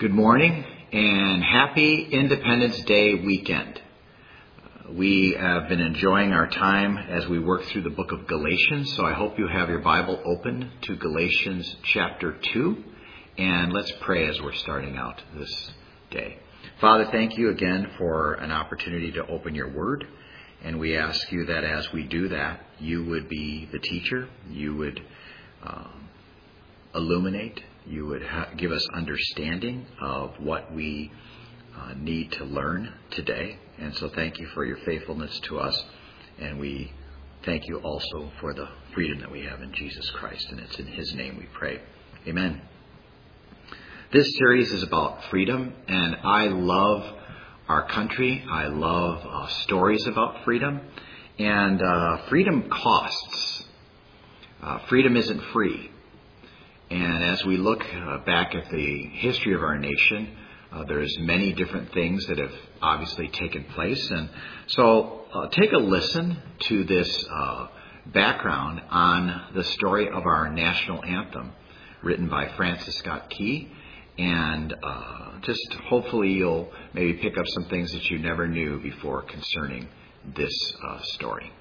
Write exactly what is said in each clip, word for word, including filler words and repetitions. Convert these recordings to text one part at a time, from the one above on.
Good morning and happy Independence Day weekend. We have been enjoying our time as we work through the book of Galatians, so I hope you have your Bible open to Galatians chapter two, and let's pray as we're starting out this day. Father, thank you again for an opportunity to open your word, and we ask you that as we do that, you would be the teacher, you would um, illuminate, you would ha- give us understanding of what we uh, need to learn today. And so thank you for your faithfulness to us. And we thank you also for the freedom that we have in Jesus Christ. And it's in his name we pray. Amen. This series is about freedom. And I love our country. I love uh, stories about freedom. And uh, freedom costs. Uh, freedom isn't free. And as we look uh, back at the history of our nation, uh, there's many different things that have obviously taken place. And so uh, take a listen to this uh, background on the story of our national anthem, written by Francis Scott Key. And uh, just hopefully you'll maybe pick up some things that you never knew before concerning this uh, story.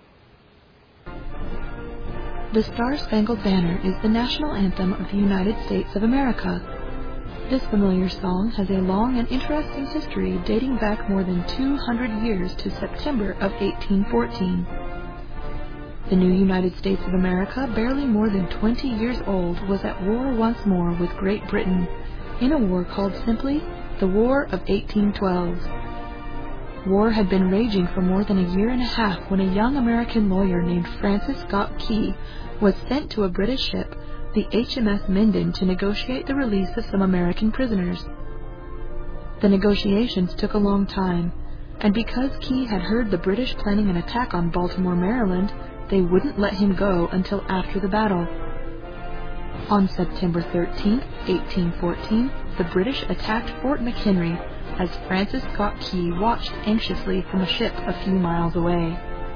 The Star-Spangled Banner is the national anthem of the United States of America. This familiar song has a long and interesting history dating back more than two hundred years to September of eighteen fourteen. The new United States of America, barely more than twenty years old, was at war once more with Great Britain, in a war called simply the War of eighteen twelve. War had been raging for more than a year and a half when a young American lawyer named Francis Scott Key was sent to a British ship, the H M S Minden, to negotiate the release of some American prisoners. The negotiations took a long time, and because Key had heard the British planning an attack on Baltimore, Maryland, they wouldn't let him go until after the battle. On September thirteenth, eighteen fourteen, the British attacked Fort McHenry as Francis Scott Key watched anxiously from a ship a few miles away.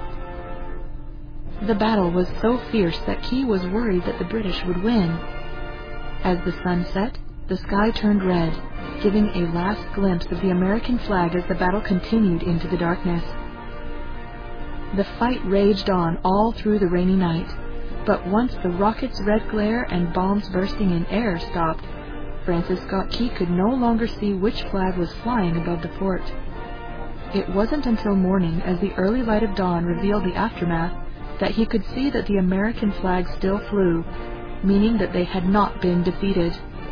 The battle was so fierce that Key was worried that the British would win. As the sun set, the sky turned red, giving a last glimpse of the American flag as the battle continued into the darkness. The fight raged on all through the rainy night, but once the rockets' red glare and bombs bursting in air stopped, Francis Scott Key could no longer see which flag was flying above the fort. It wasn't until morning, as the early light of dawn revealed the aftermath, that he could see that the American flag still flew, meaning that they had not been defeated.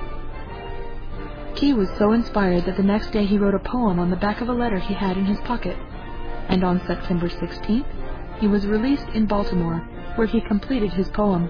Key was so inspired that the next day he wrote a poem on the back of a letter he had in his pocket, and on September sixteenth, he was released in Baltimore, where he completed his poem.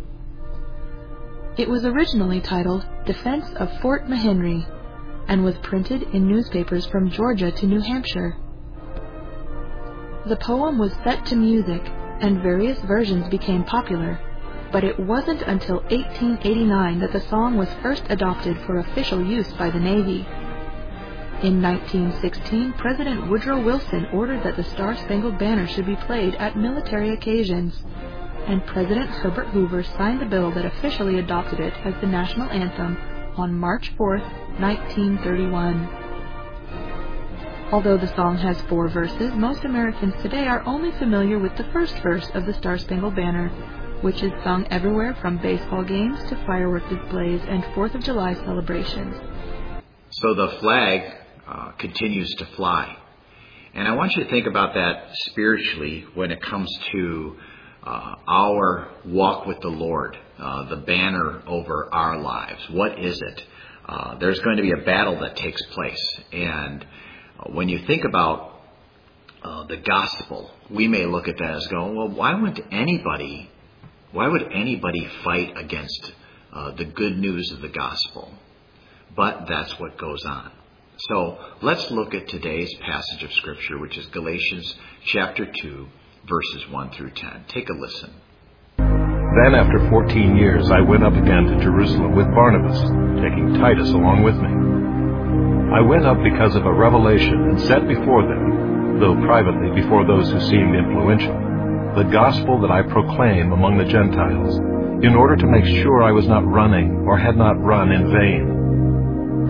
It was originally titled Defense of Fort McHenry and was printed in newspapers from Georgia to New Hampshire. The poem was set to music and various versions became popular, but it wasn't until eighteen eighty-nine that the song was first adopted for official use by the Navy. In nineteen sixteen, President Woodrow Wilson ordered that the Star-Spangled Banner should be played at military occasions, and President Herbert Hoover signed the bill that officially adopted it as the national anthem on March fourth, nineteen thirty-one. Although the song has four verses, most Americans today are only familiar with the first verse of the Star-Spangled Banner, which is sung everywhere from baseball games to firework displays and fourth of July celebrations. So the flag uh, continues to fly. And I want you to think about that spiritually when it comes to Uh, our walk with the Lord, uh, the banner over our lives. What is it? Uh, there's going to be a battle that takes place. And uh, when you think about uh, the gospel, we may look at that as going, well, why would anybody, why would anybody fight against uh, the good news of the gospel? But that's what goes on. So let's look at today's passage of Scripture, which is Galatians chapter two, verses one through ten. Take a listen. Then after fourteen years I went up again to Jerusalem with Barnabas, taking Titus along with me. I went up because of a revelation and set before them, though privately before those who seemed influential, the gospel that I proclaim among the Gentiles, in order to make sure I was not running or had not run in vain.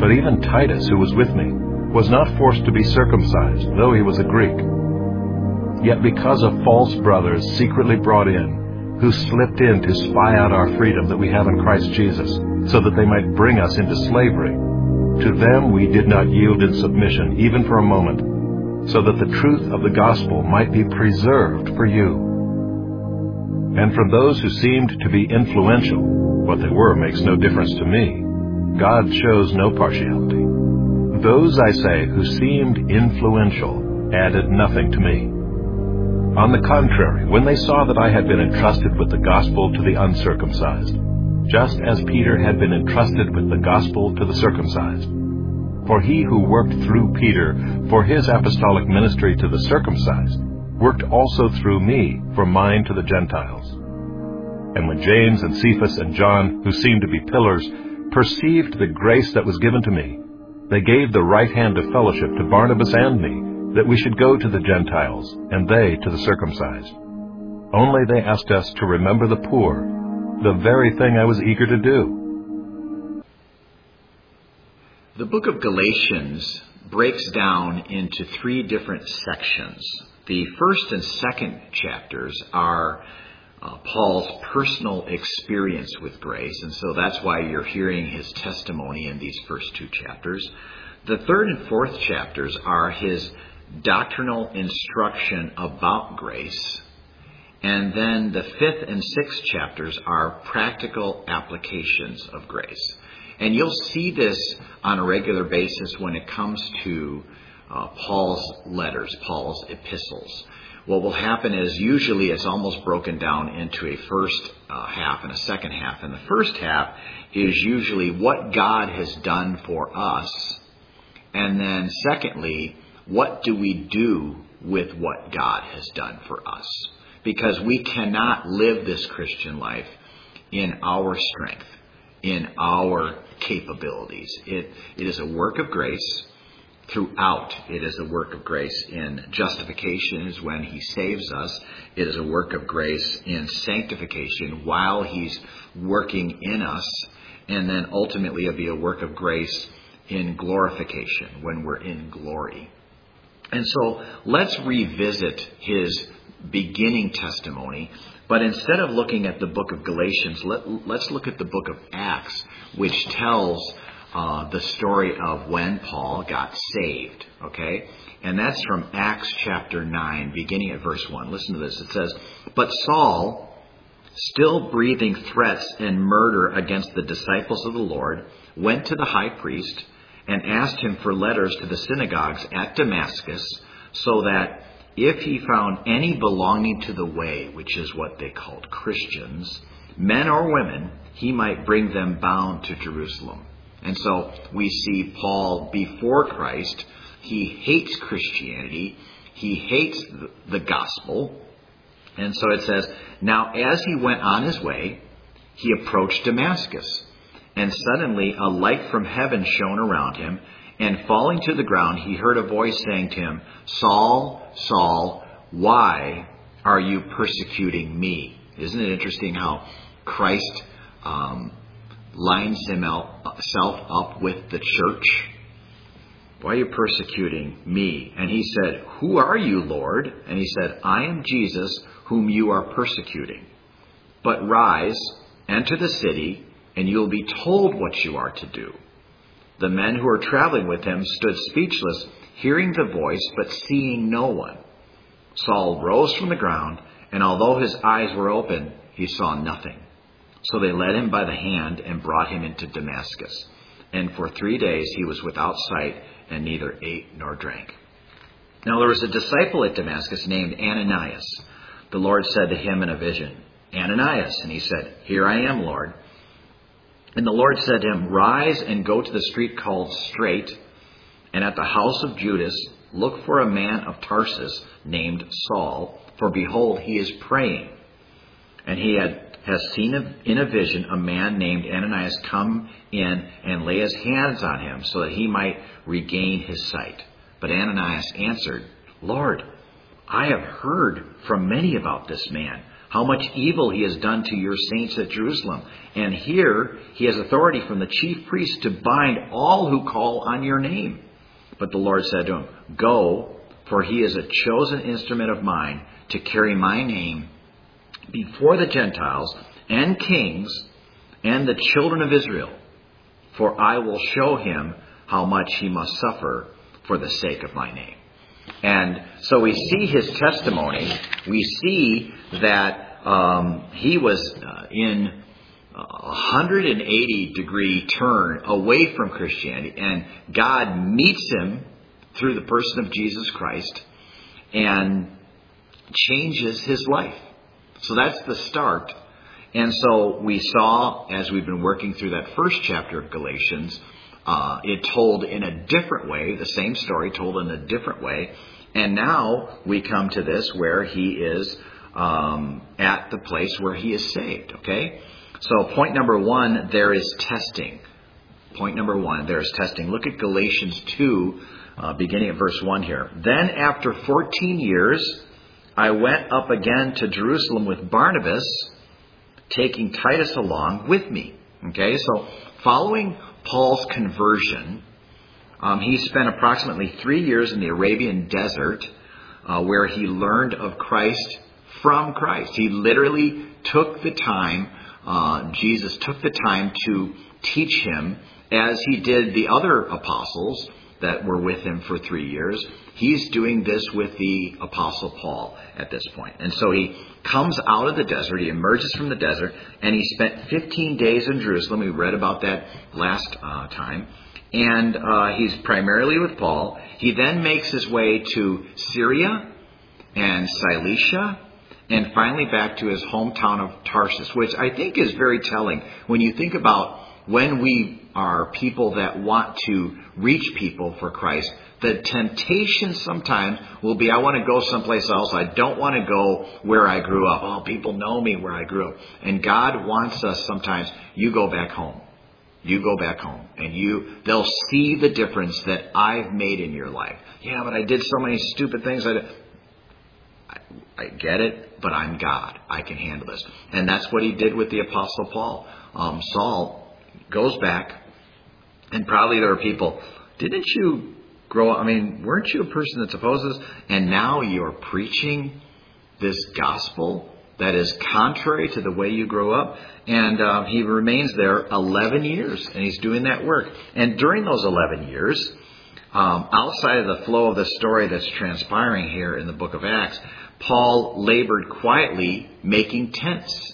But even Titus, who was with me, was not forced to be circumcised, though he was a Greek. Yet because of false brothers secretly brought in, who slipped in to spy out our freedom that we have in Christ Jesus, so that they might bring us into slavery, to them we did not yield in submission, even for a moment, so that the truth of the gospel might be preserved for you. And from those who seemed to be influential, what they were makes no difference to me. God shows no partiality. Those, I say, who seemed influential added nothing to me. On the contrary, when they saw that I had been entrusted with the gospel to the uncircumcised, just as Peter had been entrusted with the gospel to the circumcised. For he who worked through Peter for his apostolic ministry to the circumcised, worked also through me for mine to the Gentiles. And when James and Cephas and John, who seemed to be pillars, perceived the grace that was given to me, they gave the right hand of fellowship to Barnabas and me, that we should go to the Gentiles, and they to the circumcised. Only they asked us to remember the poor, the very thing I was eager to do. The book of Galatians breaks down into three different sections. The first and second chapters are uh, Paul's personal experience with grace, and so that's why you're hearing his testimony in these first two chapters. The third and fourth chapters are his doctrinal instruction about grace. And then the fifth and sixth chapters are practical applications of grace. And you'll see this on a regular basis when it comes to uh, Paul's letters, Paul's epistles. What will happen is usually it's almost broken down into a first uh, half and a second half. And the first half is usually what God has done for us. And then secondly, what do we do with what God has done for us? Because we cannot live this Christian life in our strength, in our capabilities. It, it is a work of grace throughout. It is a work of grace in justification, is when He saves us. It is a work of grace in sanctification while He's working in us. And then ultimately it'll be a work of grace in glorification, when we're in glory. And so let's revisit his beginning testimony, but instead of looking at the book of Galatians, let, let's look at the book of Acts, which tells uh, the story of when Paul got saved, okay? And that's from Acts chapter nine, beginning at verse one. Listen to this. It says, "But Saul, still breathing threats and murder against the disciples of the Lord, went to the high priest and asked him for letters to the synagogues at Damascus, so that if he found any belonging to the way," which is what they called Christians, "men or women, he might bring them bound to Jerusalem." And so we see Paul before Christ. He hates Christianity. He hates the gospel. And so it says, "Now as he went on his way, he approached Damascus. And suddenly a light from heaven shone around him, and falling to the ground, he heard a voice saying to him, Saul, Saul, why are you persecuting me?" Isn't it interesting how Christ um, lines himself up with the church? "Why are you persecuting me?" And he said, "Who are you, Lord?" And he said, "I am Jesus, whom you are persecuting. But rise, enter the city, and you will be told what you are to do." The men who were traveling with him stood speechless, hearing the voice, but seeing no one. Saul rose from the ground, and although his eyes were open, he saw nothing. So they led him by the hand and brought him into Damascus. And for three days he was without sight, and neither ate nor drank. Now there was a disciple at Damascus named Ananias. The Lord said to him in a vision, "Ananias." And he said, "Here I am, Lord." And the Lord said to him, "Rise and go to the street called Straight, and at the house of Judas look for a man of Tarsus named Saul, for behold, he is praying. And he had, has seen in a vision a man named Ananias come in and lay his hands on him so that he might regain his sight. But Ananias answered, 'Lord, I have heard from many about this man, how much evil he has done to your saints at Jerusalem. And here he has authority from the chief priest to bind all who call on your name. But the Lord said to him, Go, for he is a chosen instrument of mine to carry my name before the Gentiles and kings and the children of Israel. For I will show him how much he must suffer for the sake of my name. And so we see his testimony. We see that um, he was uh, in a one hundred eighty degree turn away from Christianity, and God meets him through the person of Jesus Christ and changes his life. So that's the start. And so we saw, as we've been working through that first chapter of Galatians, uh, it told in a different way, the same story told in a different way. And now we come to this where he is um, at the place where he is saved. Okay? So point number one, there is testing. Point number one, there is testing. Look at Galatians two, uh, beginning at verse one here. Then after fourteen years, I went up again to Jerusalem with Barnabas, taking Titus along with me. Okay, so following Paul's conversion, um, he spent approximately three years in the Arabian desert, uh, where he learned of Christ from Christ. He literally took the time, uh, Jesus took the time to teach him, as he did the other apostles that were with him for three years. He's doing this with the Apostle Paul at this point. And so he comes out of the desert, he emerges from the desert, and he spent fifteen days in Jerusalem. We read about that last uh, time. And uh, he's primarily with Paul. He then makes his way to Syria and Cilicia, and finally back to his hometown of Tarsus, which I think is very telling when you think about when we are people that want to reach people for Christ. The temptation sometimes will be, I want to go someplace else. I don't want to go where I grew up. Oh, people know me where I grew up. And God wants us sometimes, you go back home. You go back home. And you, they'll see the difference that I've made in your life. Yeah, but I did so many stupid things. I, I, I get it, but I'm God. I can handle this. And that's what he did with the Apostle Paul. Um, Saul goes back, and probably there are people, didn't you grow up? I mean, weren't you a person that opposes? And now you're preaching this gospel that is contrary to the way you grew up. And uh, he remains there eleven years, and he's doing that work. And during those eleven years, um, outside of the flow of the story that's transpiring here in the book of Acts, Paul labored quietly making tents.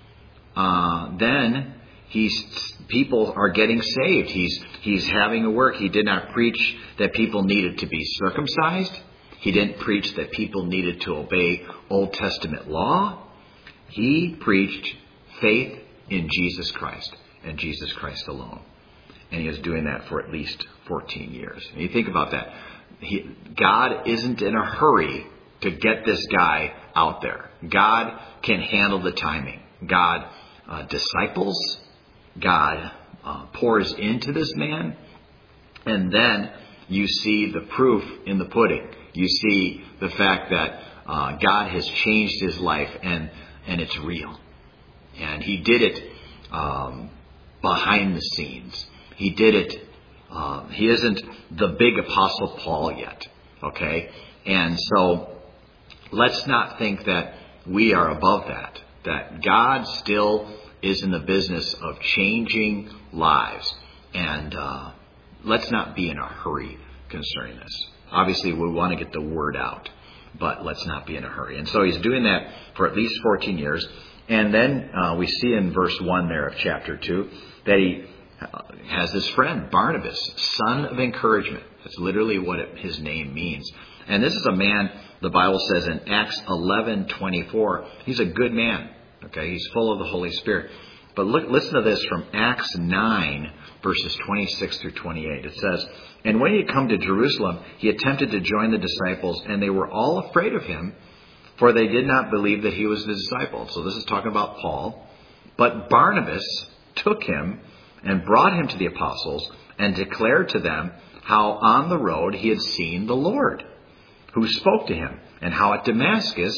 Uh, then he's people are getting saved. He's he's having a work. He did not preach that people needed to be circumcised. He didn't preach that people needed to obey Old Testament law. He preached faith in Jesus Christ and Jesus Christ alone. And he was doing that for at least fourteen years. And you think about that. He, God isn't in a hurry to get this guy out there. God can handle the timing. God uh, disciples. God uh, pours into this man. And then you see the proof in the pudding. You see the fact that uh, God has changed his life, and, and it's real. And he did it um, behind the scenes. He did it. Uh, he isn't the big Apostle Paul yet. Okay? And so let's not think that we are above that. That God still is in the business of changing lives. And uh, let's not be in a hurry concerning this. Obviously, we want to get the word out, but let's not be in a hurry. And so he's doing that for at least fourteen years. And then uh, we see in verse one there of chapter two that he has this friend, Barnabas, son of encouragement. That's literally what it, his name means. And this is a man, the Bible says in Acts eleven twenty-four, he's a good man. Okay, he's full of the Holy Spirit. But look, listen to this from Acts nine, verses twenty-six through twenty-eight. It says, And when he had come to Jerusalem, he attempted to join the disciples, and they were all afraid of him, for they did not believe that he was the disciple. So this is talking about Paul. But Barnabas took him and brought him to the apostles and declared to them how on the road he had seen the Lord, who spoke to him, and how at Damascus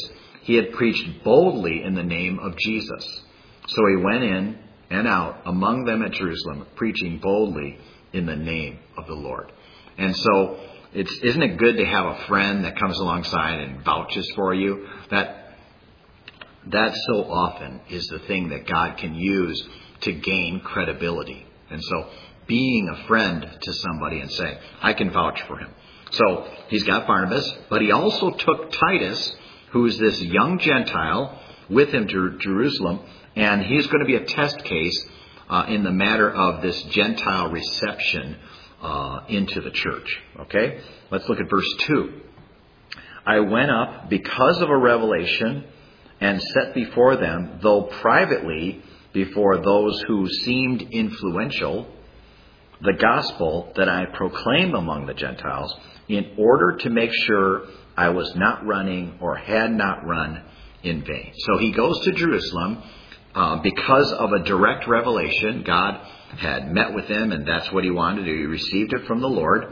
he had preached boldly in the name of Jesus. So he went in and out among them at Jerusalem, preaching boldly in the name of the Lord. And so, it's, isn't it good to have a friend that comes alongside and vouches for you? That, that so often is the thing that God can use to gain credibility. And so, being a friend to somebody and saying, I can vouch for him. So, he's got Barnabas, but he also took Titus, who's this young Gentile, with him to Jerusalem, and he's going to be a test case uh, in the matter of this Gentile reception uh, into the church. Okay? Let's look at verse two. I went up because of a revelation and set before them, though privately before those who seemed influential, the gospel that I proclaimed among the Gentiles, in order to make sure I was not running or had not run in vain. So he goes to Jerusalem uh, because of a direct revelation. God had met with him, and that's what he wanted to do. He received it from the Lord.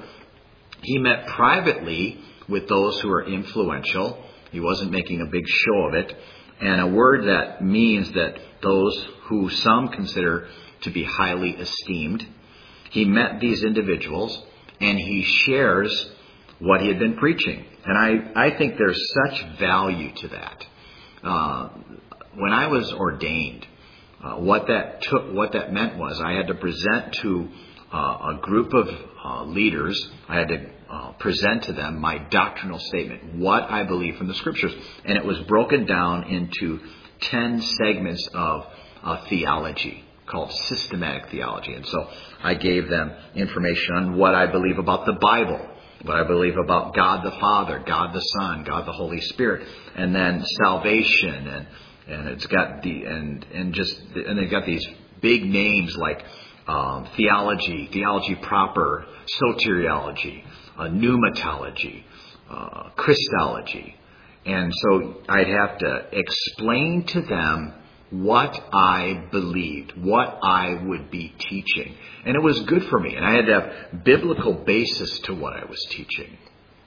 He met privately with those who are influential. He wasn't making a big show of it. And a word that means that those who some consider to be highly esteemed. He met these individuals, and he shares what he had been preaching. And I, I think there's such value to that. Uh, when I was ordained, uh, what that took, what that meant was I had to present to uh, a group of uh, leaders. I had to uh, present to them my doctrinal statement, what I believe from the Scriptures, and it was broken down into ten segments of uh, theology called systematic theology. And so I gave them information on what I believe about the Bible, what I believe about God the Father, God the Son, God the Holy Spirit, and then salvation, and and it's got the and and just and they've got these big names like um, theology, theology proper, soteriology, uh, pneumatology, uh, Christology, and so I'd have to explain to them what I believed, what I would be teaching. And it was good for me. And I had to have biblical basis to what I was teaching.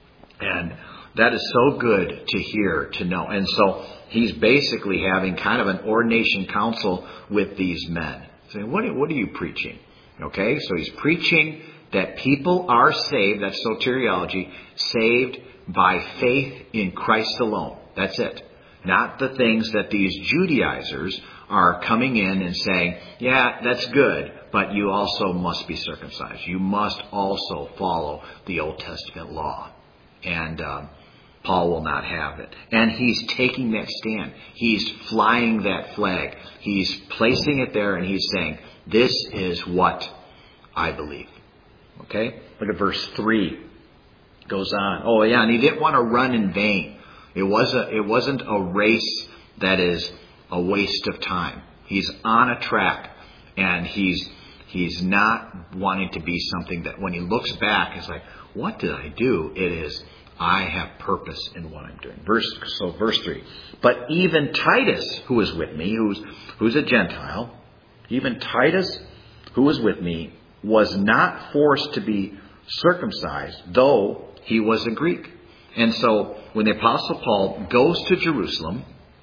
And that is so good to hear, to know. And so he's basically having kind of an ordination council with these men. Saying, what are, what are you preaching? Okay, so he's preaching that people are saved, that's soteriology, saved by faith in Christ alone. That's it. Not the things that these Judaizers are coming in and saying, yeah, that's good, but you also must be circumcised. You must also follow the Old Testament law. And um, Paul will not have it. And he's taking that stand. He's flying that flag. He's placing it there, and he's saying, this is what I believe. Okay? Look at verse three. It goes on. Oh, yeah, and he didn't want to run in vain. It was a, it wasn't a race that is a waste of time. He's on a track, and he's he's not wanting to be something that when he looks back, it's like, what did I do? It is, I have purpose in what I'm doing. Verse so verse three. But even Titus, who was with me, who's who's a Gentile, even Titus, who was with me, was not forced to be circumcised, though he was a Greek. And so when the Apostle Paul goes to Jerusalem,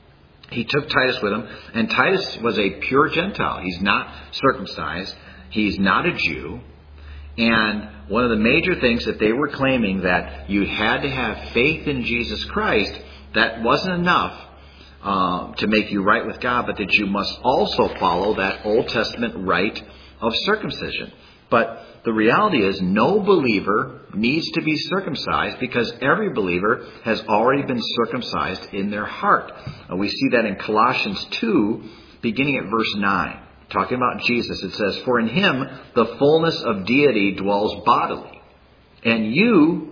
he took Titus with him, and Titus was a pure Gentile. He's not circumcised. He's not a Jew. And one of the major things that they were claiming, that you had to have faith in Jesus Christ, that wasn't enough uh, to make you right with God, but that you must also follow that Old Testament rite of circumcision. But the reality is no believer needs to be circumcised, because every believer has already been circumcised in their heart. And we see that in Colossians two, beginning at verse nine. Talking about Jesus, it says, for in him the fullness of deity dwells bodily. And you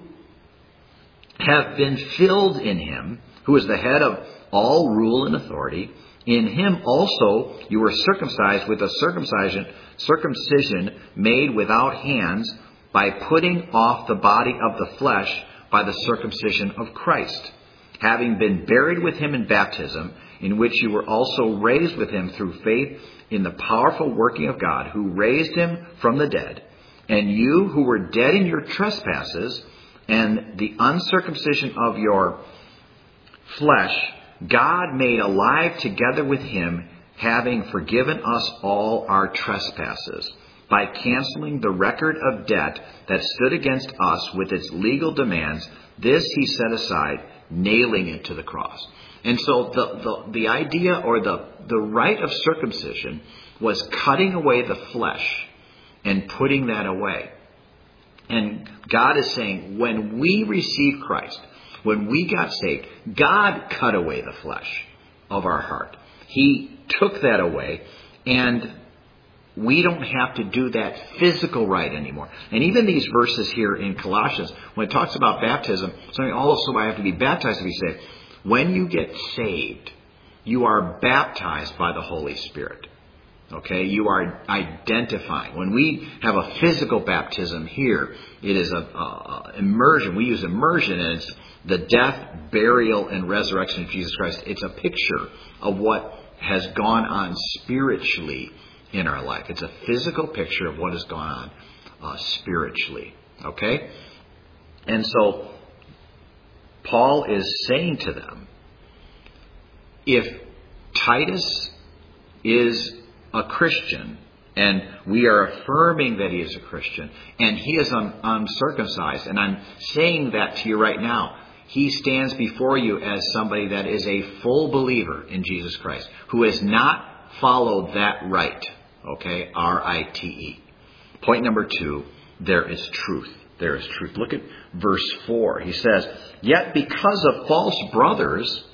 have been filled in him, who is the head of all rule and authority. In him also you were circumcised with a circumcision circumcision made without hands, by putting off the body of the flesh by the circumcision of Christ, having been buried with him in baptism, in which you were also raised with him through faith in the powerful working of God, who raised him from the dead. And you who were dead in your trespasses and the uncircumcision of your flesh, God made alive together with him, having forgiven us all our trespasses, by canceling the record of debt that stood against us with its legal demands. This he set aside, nailing it to the cross. And so the, the, the idea or the, the rite of circumcision was cutting away the flesh and putting that away. And God is saying, when we receive Christ, when we got saved, God cut away the flesh of our heart. He took that away, and we don't have to do that physical rite anymore. And even these verses here in Colossians, when it talks about baptism, saying also I have to be baptized to be saved. When you get saved, you are baptized by the Holy Spirit. Okay, you are identifying. When we have a physical baptism here, it is a, a immersion. We use immersion, and it's the death, burial, and resurrection of Jesus Christ. It's a picture of what has gone on spiritually in our life. It's a physical picture of what has gone on uh, spiritually. Okay, and so Paul is saying to them, if Titus is a Christian, and we are affirming that he is a Christian, and he is un- uncircumcised, and I'm saying that to you right now, he stands before you as somebody that is a full believer in Jesus Christ, who has not followed that rite, okay, R I T E. Point number two, there is truth. There is truth. Look at verse four. He says, yet because of false brothers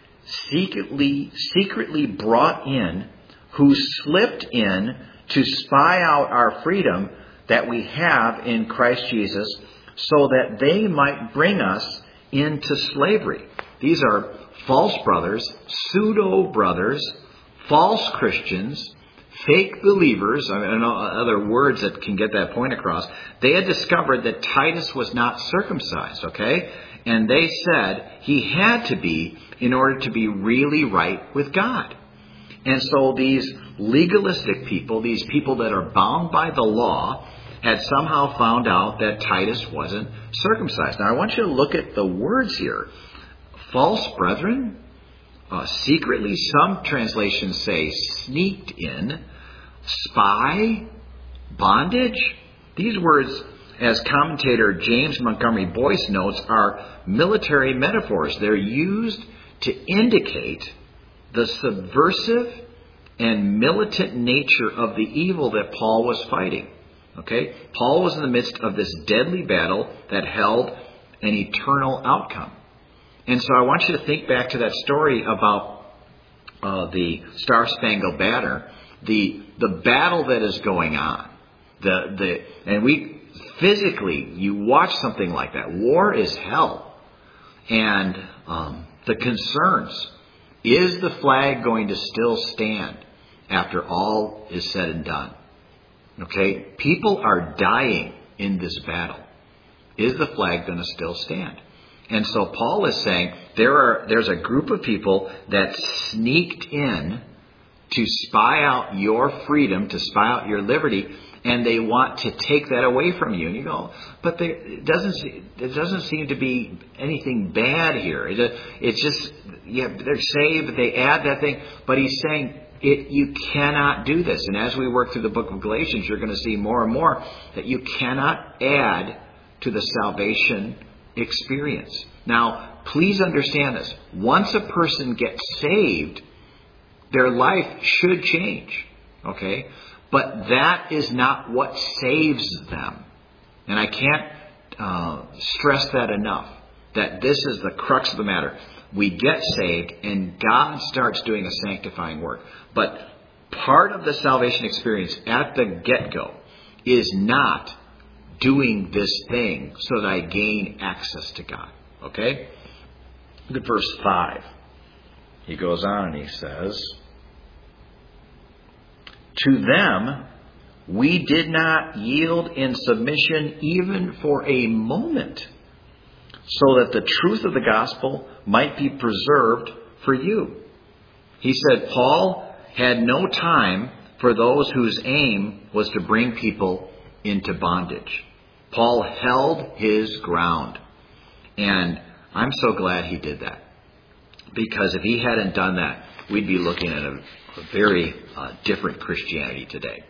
secretly, secretly brought in, who slipped in to spy out our freedom that we have in Christ Jesus, so that they might bring us into slavery. These are false brothers, pseudo-brothers, false Christians, fake believers. I don't know other words that can get that point across. They had discovered that Titus was not circumcised, okay? And they said he had to be in order to be really right with God. And so these legalistic people, these people that are bound by the law, had somehow found out that Titus wasn't circumcised. Now I want you to look at the words here. False brethren, uh, secretly, some translations say sneaked in, spy, bondage. These words, as commentator James Montgomery Boyce notes, are military metaphors. They're used to indicate the subversive and militant nature of the evil that Paul was fighting. Okay? Paul was in the midst of this deadly battle that held an eternal outcome. And so I want you to think back to that story about uh, the Star-Spangled Banner, the the battle that is going on. The the and we physically, you watch something like that. War is hell. And um, the concerns, is the flag going to still stand after all is said and done? Okay, people are dying in this battle. Is the flag going to still stand? And so Paul is saying there are there's a group of people that sneaked in to spy out your freedom, to spy out your liberty, and they want to take that away from you. And you go, but there, it doesn't it doesn't seem to be anything bad here. It, it's just, yeah, they're saved, but they add that thing. But he's saying it, you cannot do this. And as we work through the book of Galatians, you're going to see more and more that you cannot add to the salvation experience. Now, please understand this. Once a person gets saved, their life should change. Okay? But that is not what saves them. And I can't uh, stress that enough, that this is the crux of the matter. We get saved and God starts doing a sanctifying work. But part of the salvation experience at the get-go is not doing this thing so that I gain access to God. Okay? Look at verse five. He goes on and he says, to them we did not yield in submission even for a moment, so that the truth of the gospel might be preserved for you. He said Paul had no time for those whose aim was to bring people into bondage. Paul held his ground. And I'm so glad he did that. Because if he hadn't done that, we'd be looking at a, a very uh, different Christianity today.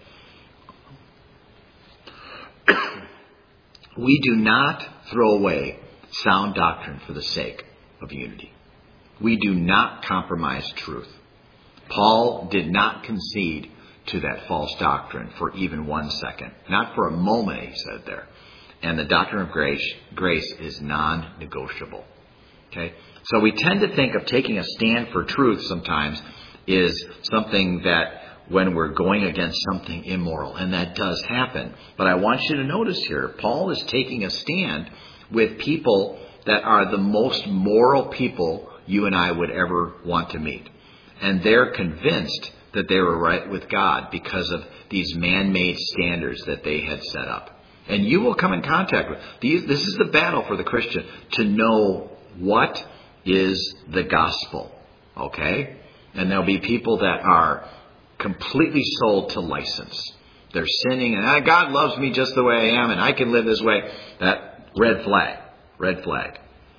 We do not throw away sound doctrine for the sake of unity. We do not compromise truth. Paul did not concede to that false doctrine for even one second. Not for a moment, he said there. And the doctrine of grace, grace is non-negotiable. Okay? So we tend to think of taking a stand for truth sometimes is something that when we're going against something immoral, and that does happen. But I want you to notice here, Paul is taking a stand with people that are the most moral people you and I would ever want to meet. And they're convinced that they were right with God because of these man-made standards that they had set up. And you will come in contact with these. This is the battle for the Christian, to know what is the gospel. Okay? And there'll be people that are completely sold to license. They're sinning, and ah, God loves me just the way I am, and I can live this way. That red flag. Red flag.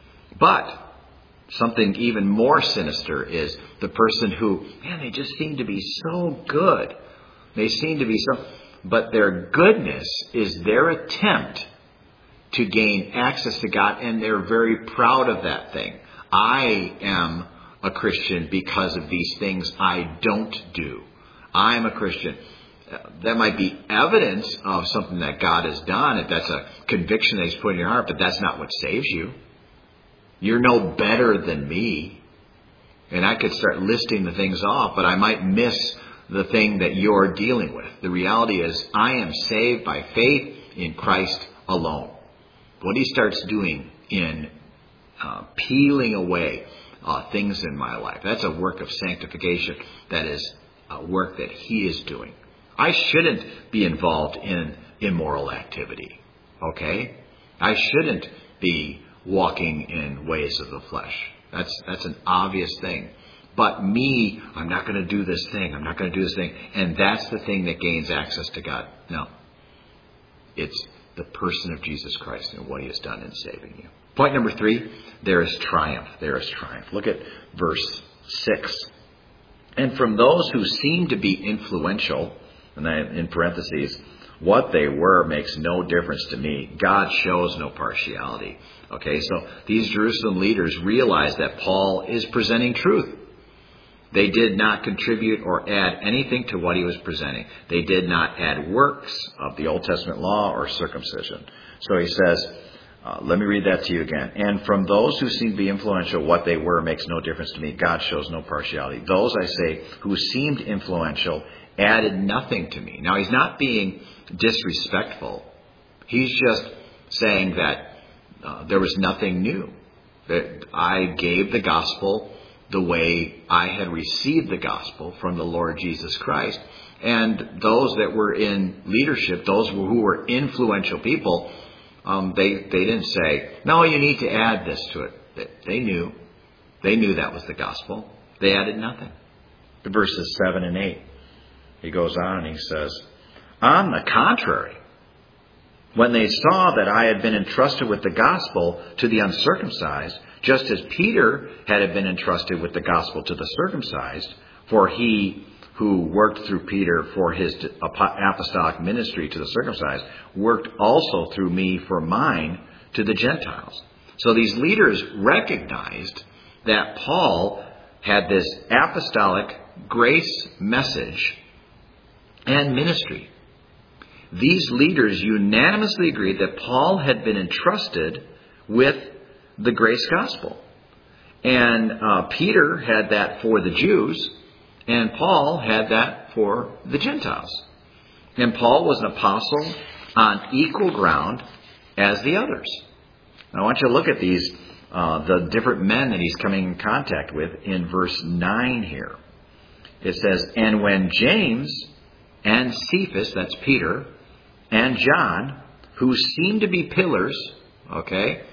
But something even more sinister is the person who, man, they just seem to be so good. They seem to be so... But their goodness is their attempt to gain access to God, and they're very proud of that thing. I am a Christian because of these things I don't do. I'm a Christian. That might be evidence of something that God has done, if that's a conviction that He's put in your heart, but that's not what saves you. You're no better than me. And I could start listing the things off, but I might miss the thing that you're dealing with. The reality is, I am saved by faith in Christ alone. What He starts doing in uh, peeling away uh, things in my life, that's a work of sanctification. That is a work that He is doing. I shouldn't be involved in immoral activity. Okay? I shouldn't be walking in ways of the flesh. That's that's an obvious thing. But me, I'm not going to do this thing. I'm not going to do this thing. And that's the thing that gains access to God. No. It's the person of Jesus Christ and what He has done in saving you. Point number three, there is triumph. There is triumph. Look at verse six. And from those who seem to be influential, and then in parentheses, what they were makes no difference to me. God shows no partiality. Okay, so these Jerusalem leaders realized that Paul is presenting truth. They did not contribute or add anything to what he was presenting. They did not add works of the Old Testament law or circumcision. So he says, uh, let me read that to you again. And from those who seem to be influential, what they were makes no difference to me. God shows no partiality. Those, I say, who seemed influential added nothing to me. Now, he's not being disrespectful. He's just saying that uh, there was nothing new. That I gave the gospel the way I had received the gospel from the Lord Jesus Christ. And those that were in leadership, those who were influential people, um, they, they didn't say, no, you need to add this to it. They, they knew. They knew that was the gospel. They added nothing. Verses seven and eight. He goes on and he says, on the contrary, when they saw that I had been entrusted with the gospel to the uncircumcised, just as Peter had been entrusted with the gospel to the circumcised, for he who worked through Peter for his apostolic ministry to the circumcised, worked also through me for mine to the Gentiles. So these leaders recognized that Paul had this apostolic grace message and ministry. These leaders unanimously agreed that Paul had been entrusted with the grace gospel. And uh, Peter had that for the Jews, and Paul had that for the Gentiles. And Paul was an apostle on equal ground as the others. Now, I want you to look at these, uh, the different men that he's coming in contact with in verse nine here. It says, and when James and Cephas, that's Peter, and John, who seemed to be pillars, okay,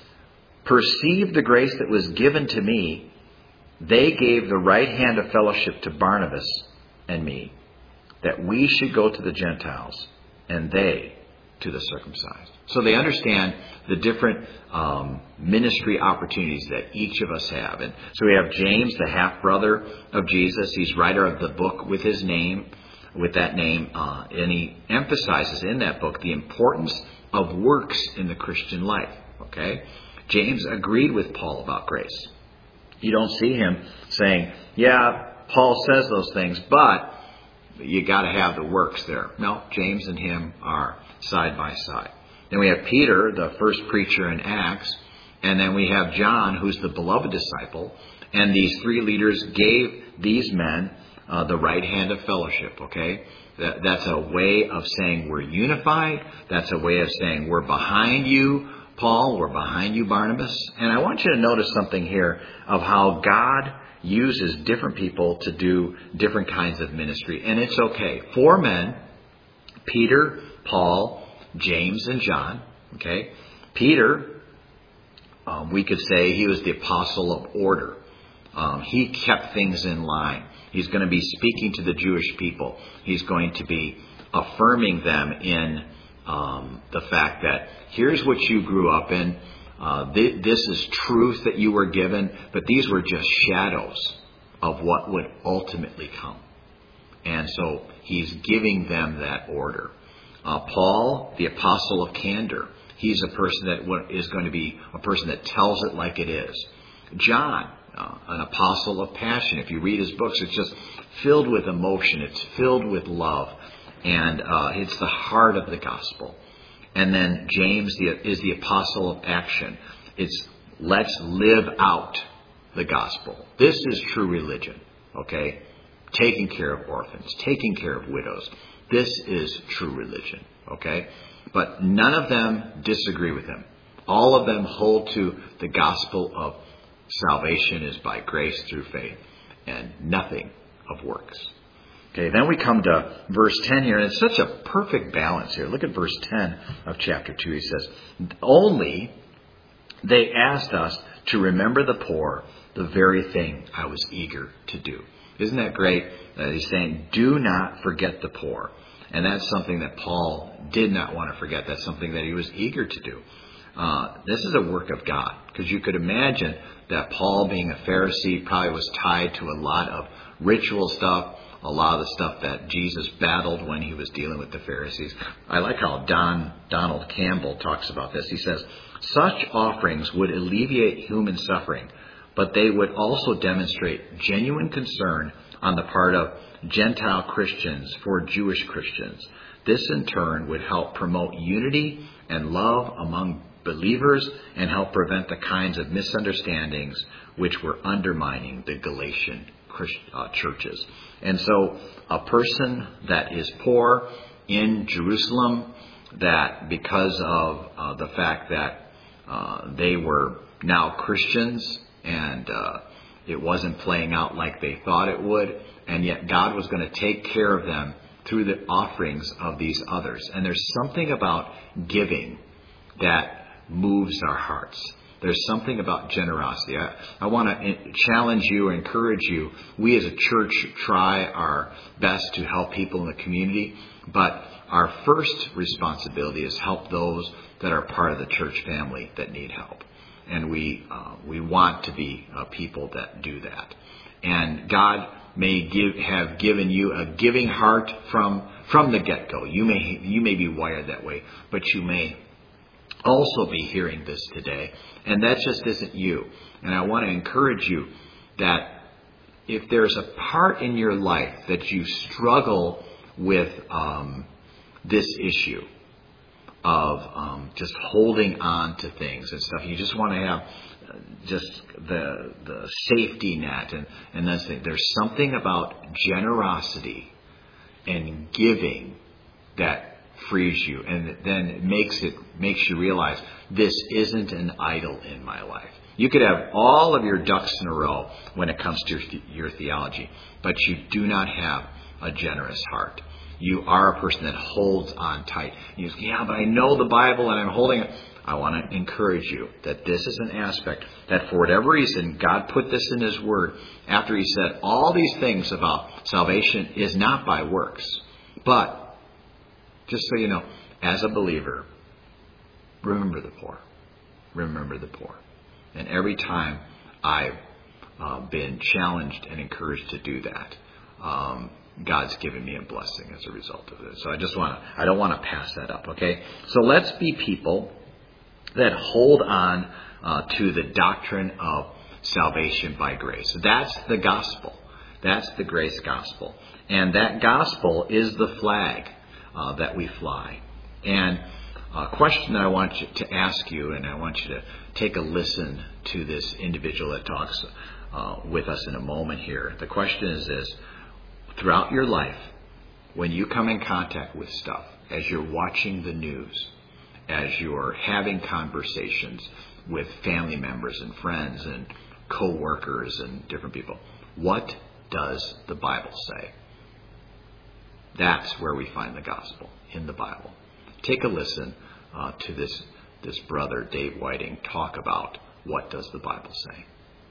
perceived the grace that was given to me, they gave the right hand of fellowship to Barnabas and me, that we should go to the Gentiles, and they to the circumcised. So they understand the different um, ministry opportunities that each of us have. And so we have James, the half-brother of Jesus. He's writer of the book with his name, with that name. Uh, and he emphasizes in that book the importance of works in the Christian life. Okay? James agreed with Paul about grace. You don't see him saying, yeah, Paul says those things, but you got to have the works there. No, James and him are side by side. Then we have Peter, the first preacher in Acts, and then we have John, who's the beloved disciple. And these three leaders gave these men uh, the right hand of fellowship, okay? That, that's a way of saying we're unified. That's a way of saying we're behind you, Paul. We're behind you, Barnabas. And I want you to notice something here of how God uses different people to do different kinds of ministry. And it's okay. Four men, Peter, Paul, James, and John. Okay, Peter, um, we could say he was the apostle of order. Um, he kept things in line. He's going to be speaking to the Jewish people. He's going to be affirming them in um, the fact that here's what you grew up in. Uh, th- this is truth that you were given, but these were just shadows of what would ultimately come. And so he's giving them that order. Uh, Paul, the apostle of candor, he's a person that is going to be a person that tells it like it is. John, uh, an apostle of passion. If you read his books, it's just filled with emotion. It's filled with love. And uh, it's the heart of the gospel. And then James the, is the apostle of action. It's let's live out the gospel. This is true religion, okay? Taking care of orphans, taking care of widows. This is true religion, okay? But none of them disagree with him. All of them hold to the gospel of salvation is by grace through faith and nothing of works. Okay, then we come to verse ten here, and it's such a perfect balance here. Look at verse ten of chapter two. He says, only they asked us to remember the poor, the very thing I was eager to do. Isn't that great? Uh, he's saying, do not forget the poor. And that's something that Paul did not want to forget. That's something that he was eager to do. Uh, this is a work of God, because you could imagine that Paul, being a Pharisee, probably was tied to a lot of ritual stuff, a lot of the stuff that Jesus battled when he was dealing with the Pharisees. I like how Don Donald Campbell talks about this. He says, such offerings would alleviate human suffering, but they would also demonstrate genuine concern on the part of Gentile Christians for Jewish Christians. This in turn would help promote unity and love among believers and help prevent the kinds of misunderstandings which were undermining the Galatian uh, churches. And so a person that is poor in Jerusalem, that because of uh, the fact that uh, they were now Christians and uh, it wasn't playing out like they thought it would, and yet God was going to take care of them through the offerings of these others. And there's something about giving that moves our hearts. There's something about generosity. I, I want to challenge you, encourage you. We as a church try our best to help people in the community, but our first responsibility is help those that are part of the church family that need help. And we uh, we want to be uh, people that do that. And God may give have given you a giving heart from from the get-go. You may you may be wired that way, but you may also be hearing this today, and that just isn't you. And I want to encourage you that if there's a part in your life that you struggle with um, this issue of um, just holding on to things and stuff, you just want to have just the the safety net, and and that's the, there's something about generosity and giving that frees you, and then it makes it makes you realize this isn't an idol in my life. You could have all of your ducks in a row when it comes to your, your theology, but you do not have a generous heart. You are a person that holds on tight. You say, yeah, but I know the Bible and I'm holding it. I want to encourage you that this is an aspect that for whatever reason, God put this in His Word after He said all these things about salvation is not by works. But just so you know, as a believer, remember the poor. Remember the poor. And every time I've uh, been challenged and encouraged to do that, um, God's given me a blessing as a result of this. So I just want to, I don't want to pass that up, okay? So let's be people that hold on uh, to the doctrine of salvation by grace. That's the gospel. That's the grace gospel. And that gospel is the flag uh, that we fly. And a question that I want you to ask you, and I want you to take a listen to this individual that talks uh, with us in a moment here. The question is this: throughout your life, when you come in contact with stuff, as you're watching the news, as you're having conversations with family members and friends and co-workers and different people, what does the Bible say? That's where we find the gospel, in the Bible. Take a listen uh, to this, this brother, Dave Whiting, talk about what does the Bible say.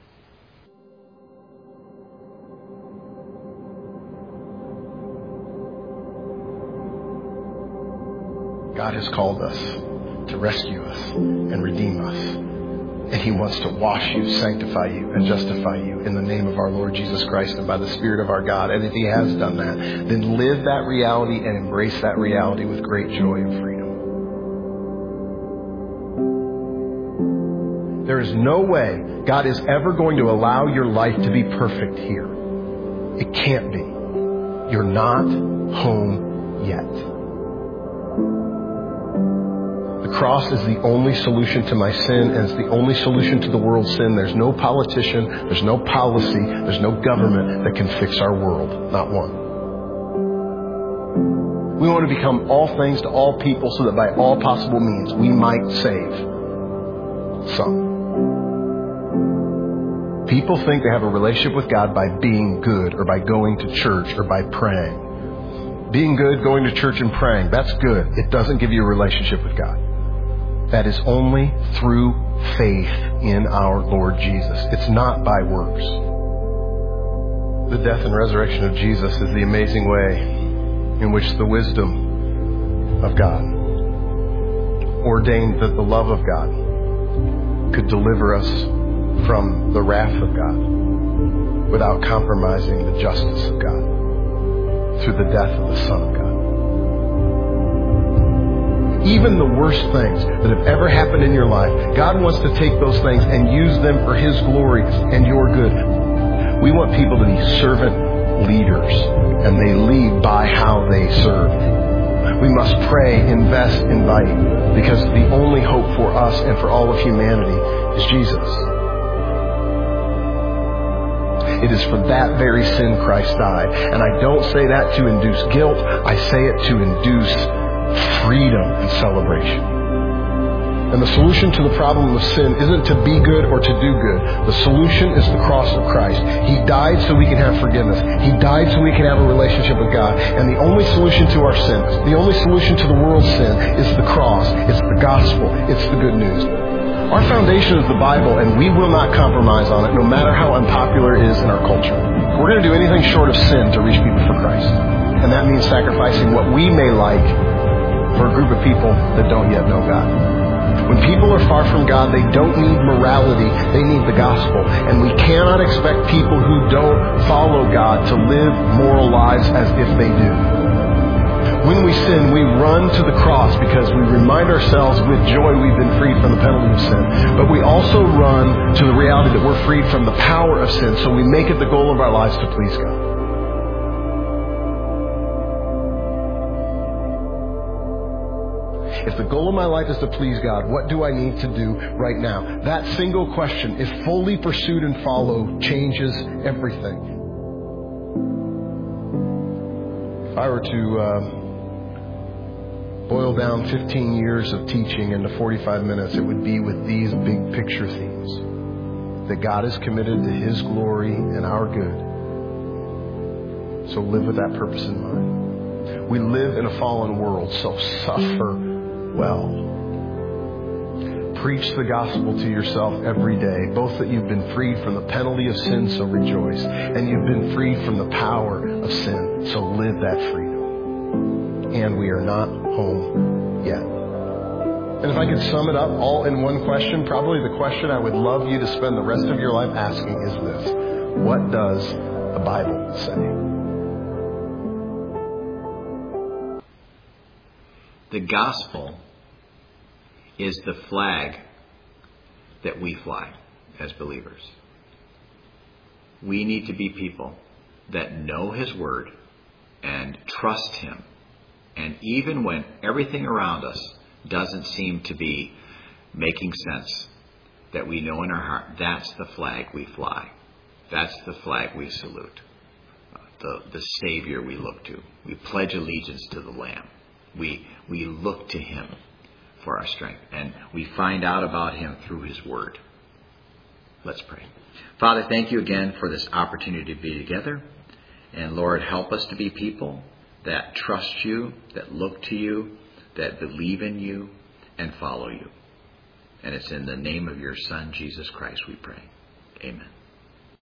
God has called us to rescue us and redeem us. And He wants to wash you, sanctify you, and justify you in the name of our Lord Jesus Christ and by the Spirit of our God. And if He has done that, then live that reality and embrace that reality with great joy and freedom. There is no way God is ever going to allow your life to be perfect here. It can't be. You're not home yet. The cross is the only solution to my sin, and it's the only solution to the world's sin. There's no politician, there's no policy, there's no government that can fix our world. Not one. We want to become all things to all people so that by all possible means we might save some. People think they have a relationship with God by being good or by going to church or by praying. Being good, going to church and praying, that's good. It doesn't give you a relationship with God. That is only through faith in our Lord Jesus. It's not by works. The death and resurrection of Jesus is the amazing way in which the wisdom of God ordained that the love of God could deliver us from the wrath of God without compromising the justice of God through the death of the Son of God. Even the worst things that have ever happened in your life, God wants to take those things and use them for His glory and your good. We want people to be servant leaders, and they lead by how they serve. We must pray, invest, invite, because the only hope for us and for all of humanity is Jesus. It is for that very sin Christ died. And I don't say that to induce guilt. I say it to induce freedom and celebration. And the solution to the problem of sin isn't to be good or to do good. The solution is the cross of Christ. He died so we can have forgiveness. He died so we can have a relationship with God. And the only solution to our sin, the only solution to the world's sin is the cross. It's the gospel. It's the good news. Our foundation is the Bible, and we will not compromise on it, no matter how unpopular it is in our culture. We're going to do anything short of sin to reach people for Christ. And that means sacrificing what we may like for a group of people that don't yet know God. When people are far from God, they don't need morality, they need the gospel. And we cannot expect people who don't follow God to live moral lives as if they do. When we sin, we run to the cross because we remind ourselves with joy we've been freed from the penalty of sin. But we also run to the reality that we're freed from the power of sin, so we make it the goal of our lives to please God. If the goal of my life is to please God, what do I need to do right now? That single question, if fully pursued and followed, changes everything. If I were to uh, boil down fifteen years of teaching into forty-five minutes, it would be with these big picture themes. That God is committed to His glory and our good. So live with that purpose in mind. We live in a fallen world, so suffer well. Preach the gospel to yourself every day, both that you've been freed from the penalty of sin, so rejoice, and you've been freed from the power of sin, so live that freedom. And we are not home yet. And if I could sum it up all in one question, probably the question I would love you to spend the rest of your life asking is this: what does the Bible say? The gospel is the flag that we fly as believers. We need to be people that know His Word and trust Him. And even when everything around us doesn't seem to be making sense, that we know in our heart, that's the flag we fly. That's the flag we salute. The, the Savior we look to. We pledge allegiance to the Lamb. We, we look to Him for our strength. And we find out about Him through His Word. Let's pray. Father, thank you again for this opportunity to be together. And Lord, help us to be people that trust you, that look to you, that believe in you, and follow you. And it's in the name of your Son, Jesus Christ, we pray. Amen.